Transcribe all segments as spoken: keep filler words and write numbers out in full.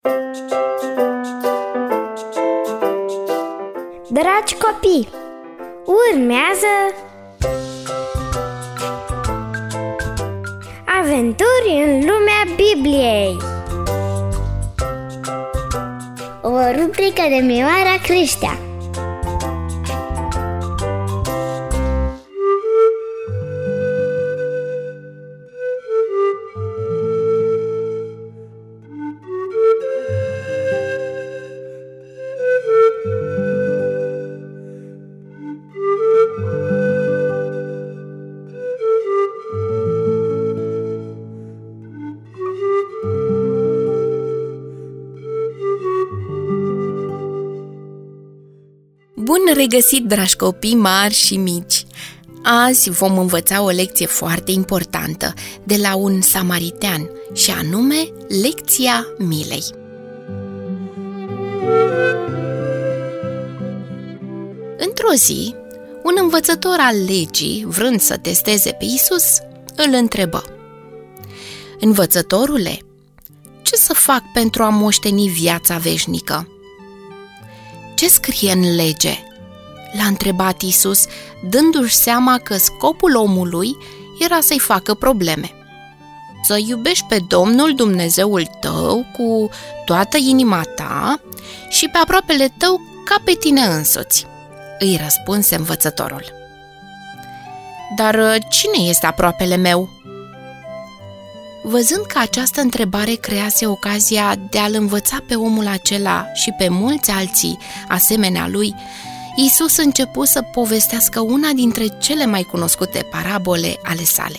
Dragi copii, urmează Aventuri în lumea Bibliei, o rubrică de Mioara Creștea. Bun regăsit, dragi copii mari și mici! Azi vom învăța o lecție foarte importantă de la un samaritean, și anume lecția milei. Într-o zi, un învățător al legii, vrând să testeze pe Iisus, îl întrebă: Învățătorule, ce să fac pentru a moșteni viața veșnică? Ce scrie în lege? L-a întrebat Iisus, dându-și seama că scopul omului era să-i facă probleme. Să iubești pe Domnul Dumnezeul tău cu toată inima ta și pe aproapele tău ca pe tine însuți, îi răspunse învățătorul. Dar cine este aproapele meu? Văzând că această întrebare crease ocazia de a-l învăța pe omul acela și pe mulți alții asemenea lui, Iisus începu să povestească una dintre cele mai cunoscute parabole ale sale.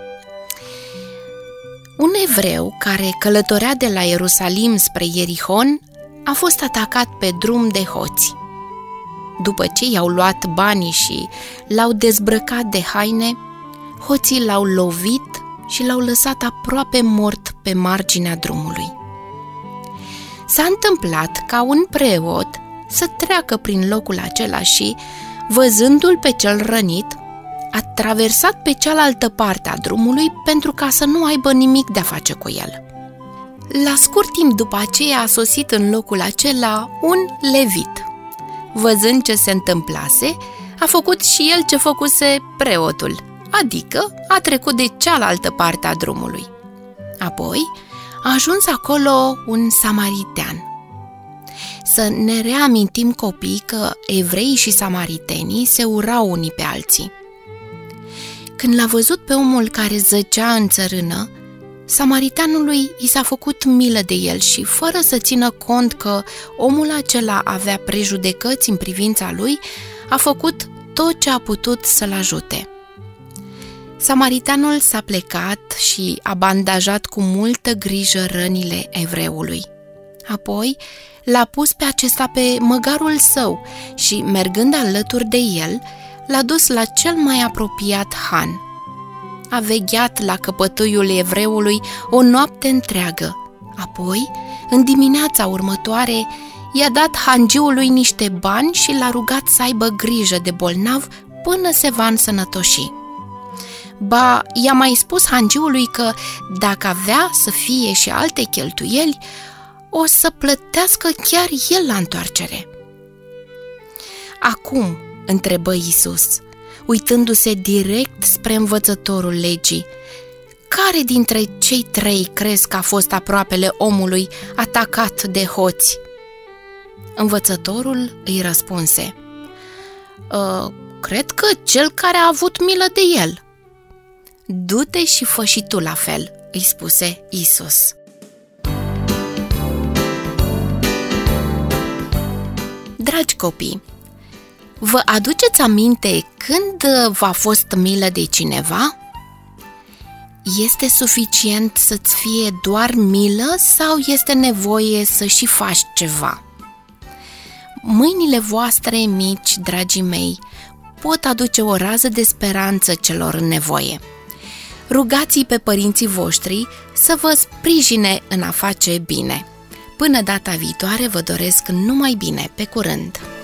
Un evreu care călătorea de la Ierusalim spre Ierihon a fost atacat pe drum de hoți. După ce i-au luat banii și l-au dezbrăcat de haine, hoții l-au lovit și l-au lăsat aproape mort pe marginea drumului. S-a întâmplat ca un preot să treacă prin locul acela și, văzându-l pe cel rănit, a traversat pe cealaltă parte a drumului pentru ca să nu aibă nimic de-a face cu el. La scurt timp după aceea a sosit în locul acela un levit. Văzând ce se întâmplase, a făcut și el ce făcuse preotul, adică a trecut de cealaltă parte a drumului. Apoi a ajuns acolo un samaritean. Să ne reamintim, copii, că evreii și samaritenii se urau unii pe alții. Când l-a văzut pe omul care zăcea în țărână, samariteanului i s-a făcut milă de el și, fără să țină cont că omul acela avea prejudecăți în privința lui, a făcut tot ce a putut să-l ajute. Samariteanul s-a plecat și a bandajat cu multă grijă rănile evreului. Apoi l-a pus pe acesta pe măgarul său și, mergând alături de el, l-a dus la cel mai apropiat han. A vegheat la căpătâiul evreului o noapte întreagă. Apoi, în dimineața următoare, i-a dat hangiului niște bani și l-a rugat să aibă grijă de bolnav până se va însănătoși. Ba, i-a mai spus hangiului că, dacă avea să fie și alte cheltuieli, o să plătească chiar el la întoarcere. Acum, întrebă Iisus, uitându-se direct spre învățătorul legii, care dintre cei trei crezi că a fost aproapele omului atacat de hoți? Învățătorul îi răspunse: ă, Cred că cel care a avut milă de el. Du-te și fă și tu la fel, îi spuse Iisus. Dragi copii, vă aduceți aminte când v-a fost milă de cineva? Este suficient să-ți fie doar milă sau este nevoie să și faci ceva? Mâinile voastre mici, dragii mei, pot aduce o rază de speranță celor în nevoie. Rugați-i pe părinții voștri să vă sprijine în a face bine. Până data viitoare vă doresc numai bine, pe curând!